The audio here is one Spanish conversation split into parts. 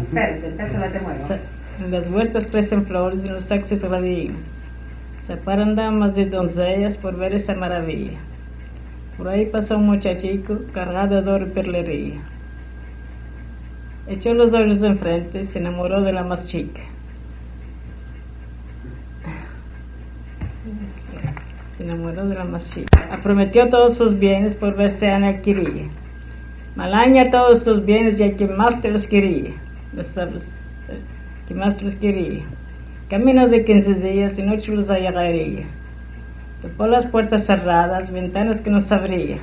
Espérate, empézala de nuevo. En las huertas crecen flores y en los saxes ravinas. Se paran damas y doncellas por ver esa maravilla. Por ahí pasó un muchachico cargado de oro y perlería. Echó los ojos enfrente y se enamoró de la más chica. Se enamoró de la más chica. Prometió todos sus bienes por ver si Ana quería. Malaña todos tus bienes y a quien más te los quería. Que más los quería. Camino de 15 días y noche los allegaría. Topó las puertas cerradas, ventanas que no se abría.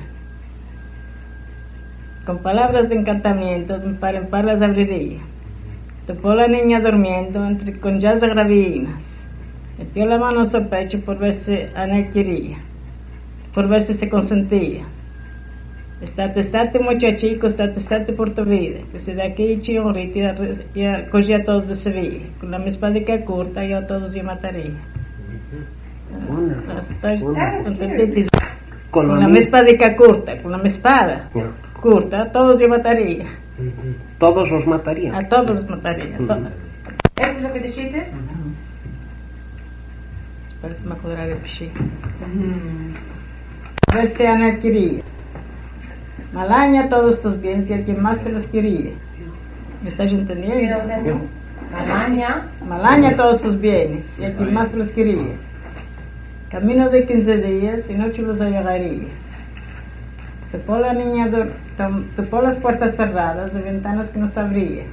Con palabras de encantamiento, de par en par las abriría. Topó la niña durmiendo entre con jazz gravinas. Metió la mano en su pecho por ver si Ana quería, por ver si se consentía. Estate muchachico, estate por tu vida, que se de aquí eché un rito y cogía a todos de Sevilla. Con la misma espada corta yo a todos yo mataría. Con la misma espada corta, con la misma espada corta, a todos yo mataría. Todos los mataría. A todos los mataría. ¿Eso es lo que dijiste? Espera que me acordaré de pichí. A ver si Ana quería. Malaña todos tus bienes y a quien más te los quería. ¿Me estás entendiendo? Malaña todos tus bienes y a quien más te los quería. Camino de 15 días y noche los allegaría. Topó la niña, topó las puertas cerradas de ventanas que no se abría.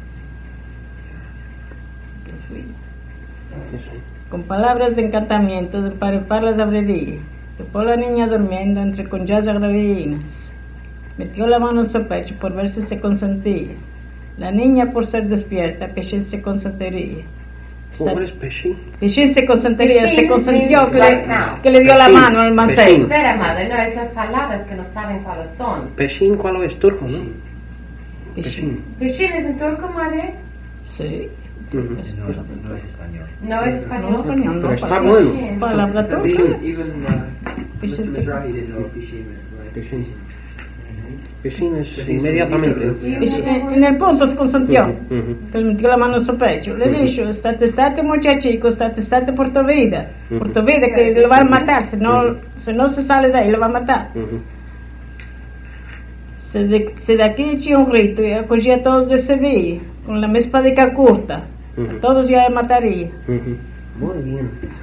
Con palabras de encantamiento de par en par las abriría. Topó la niña durmiendo entre con jazz gravinas. Metió la mano en su pecho por ver si se consentía. La niña, por ser despierta, Pechín se consentiría. ¿Cómo es Pechín? Pechín se consentiría, Pechín se consentió que le dio Pechín, la mano al mancebo. Espera, madre, no, esas palabras que no saben cuáles son. Pechín, ¿cuál es turco, no? Pechín. ¿Pechín es en turco, madre? Sí. No es español. No es español. No es español, no. Pero está bueno. Palabra turca. Mr. Mizrahi didn't know Pishim is Pechín. Pechín es inmediatamente. En el punto se consentió. Que le metió la mano en su pecho. Le dijo, estate muchachico, estate por tu vida. Por tu vida, que le va a matar. Si no se sale de ahí, le va a matar. Se de aquí echó un rito y acogía a todos de Sevilla. Con la misma espada corta. A todos ya mataría. Muy bien.